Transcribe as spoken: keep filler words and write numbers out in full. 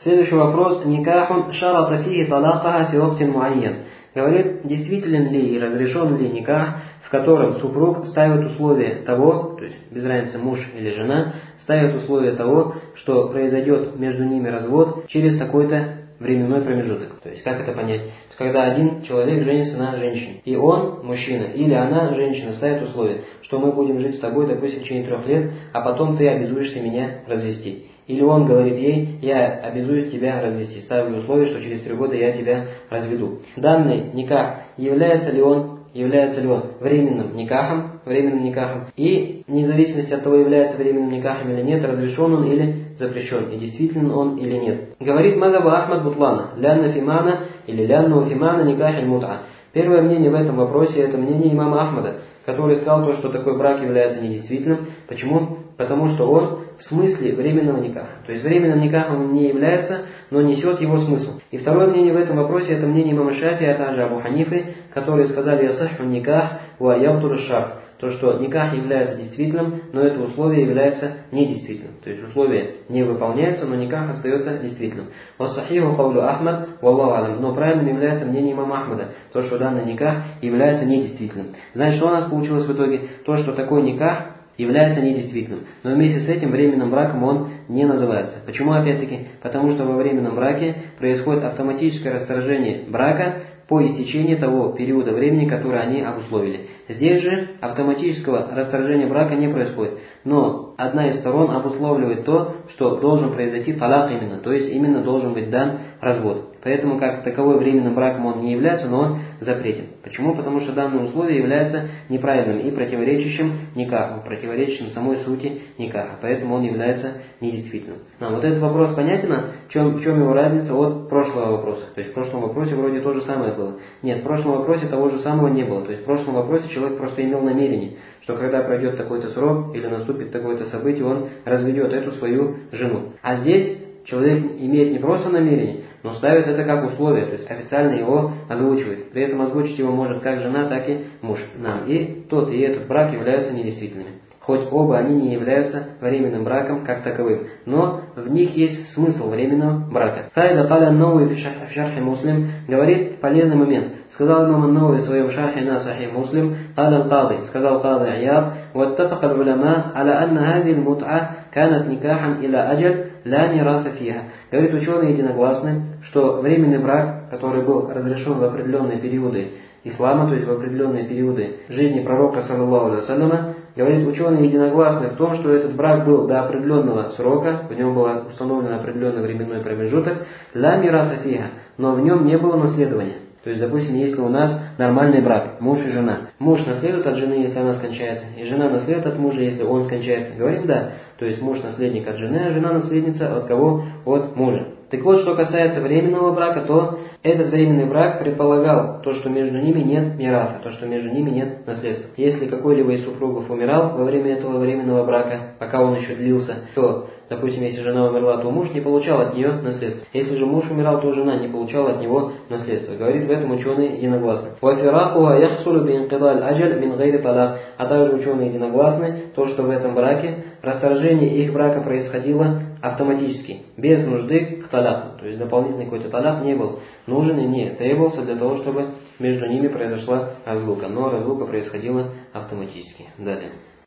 Следующий вопрос. Никахун шарата фихи талакаха фи вактин муайян. Говорит, действителен ли и разрешен ли никах, в котором супруг ставит условие того, то есть без разницы муж или жена, ставит условие того, что произойдет между ними развод через такой-то временной промежуток. То есть как это понять? Когда один человек женится на женщине, и он, мужчина, или она, женщина, ставит условие, что мы будем жить с тобой, допустим, в течение трех лет, а потом ты обязуешься меня развести. Или он говорит ей, я обязуюсь тебя развести, ставлю условие, что через три года я тебя разведу. Данный никах, является ли он, является ли он временным никахом, временным никахом, и вне зависимости от того, является временным никахом или нет, разрешен он или запрещен, и действителен он или нет. Говорит мазаба Ахмад Бутлана, лянна фимана или лянну фимана никах аль-мут'a. Первое мнение в этом вопросе, это мнение имама Ахмада, который сказал то, что такой брак является недействительным. Почему? Потому что он в смысле временного никаха. То есть временным никахом он не является, но несет его смысл. И второе мнение в этом вопросе, это мнение имама Шафии, а также Абу Ханифы, которые сказали «Ясахху никах ва ябтулу шарт». То, что никах является действительным, но это условие является недействительным. То есть условие не выполняется, но никах остается действительным. «Вассахиху кавлю Ахмад, валлаху алям». Но правильным является мнение имама Ахмада, то, что данный никах является недействительным. Значит, что у нас получилось в итоге? То, что такой никах является недействительным. Но вместе с этим временным браком он не называется. Почему опять-таки? Потому что во временном браке происходит автоматическое расторжение брака по истечении того периода времени, который они обусловили. Здесь же автоматического расторжения брака не происходит. Но одна из сторон обусловливает то, что должен произойти талак именно, то есть именно должен быть дан развод. Поэтому как таковой временным браком он не является, но он запретен. Почему? Потому что данное условие является неправильным и противоречащим никаху, противоречащим самой сути никаха. Поэтому он является недействительным. А вот этот вопрос понятен, в чем, в чем его разница от прошлого вопроса. То есть в прошлом вопросе вроде то же самое было. Нет, в прошлом вопросе того же самого не было. То есть в прошлом вопросе человек просто имел намерение, что когда пройдет такой-то срок или наступит такое-то событие, он разведет эту свою жену. А здесь человек имеет не просто намерение, но ставит это как условие, то есть официально его озвучивает. При этом озвучить его может как жена, так и муж. Нам. И тот, и этот брак являются недействительными. Хоть оба они не являются временным браком как таковым, но в них есть смысл временного брака. Файда Каля Науи в шархе Муслим говорит полезный момент. Сказал имам Науи в своем шархе на Сахих Муслим, Каля Аль-Кады, сказал Кады Аяд, واتفق العلماء على أن هذه المتعة كانت نكاحا إلى أجل لا ميراث فيها. Говорит, ученые единогласны, что временный брак, который был разрешен в определенные периоды ислама, то есть в определенные периоды жизни пророка, саллаллаху алейхи ва салляма, говорит, ученые единогласны в том, что этот брак был до определенного срока, в нем был установлен определенный временной промежуток, ла мираса фиха, но в нем не было наследования. То есть, допустим, если у нас нормальный брак, муж и жена. Муж наследует от жены, если она скончается, и жена наследует от мужа, если он скончается. Говорим да. То есть муж наследник от жены, а жена наследница от кого? От мужа. Так вот, что касается временного брака, то этот временный брак предполагал то, что между ними нет мираса, то, что между ними нет наследства. Если какой-либо из супругов умирал во время этого временного брака, пока он еще длился, то, допустим, если жена умерла, то муж не получал от нее наследство. Если же муж умирал, то жена не получала от него наследство. Говорит в этом ученые единогласны. А также ученые единогласны, то, что в этом браке расторжение их брака происходило автоматически, без нужды к таляку. То есть дополнительный какой-то таляк не был нужен и не требовался для того, чтобы между ними произошла разлука. Но разлука происходила автоматически. Далее.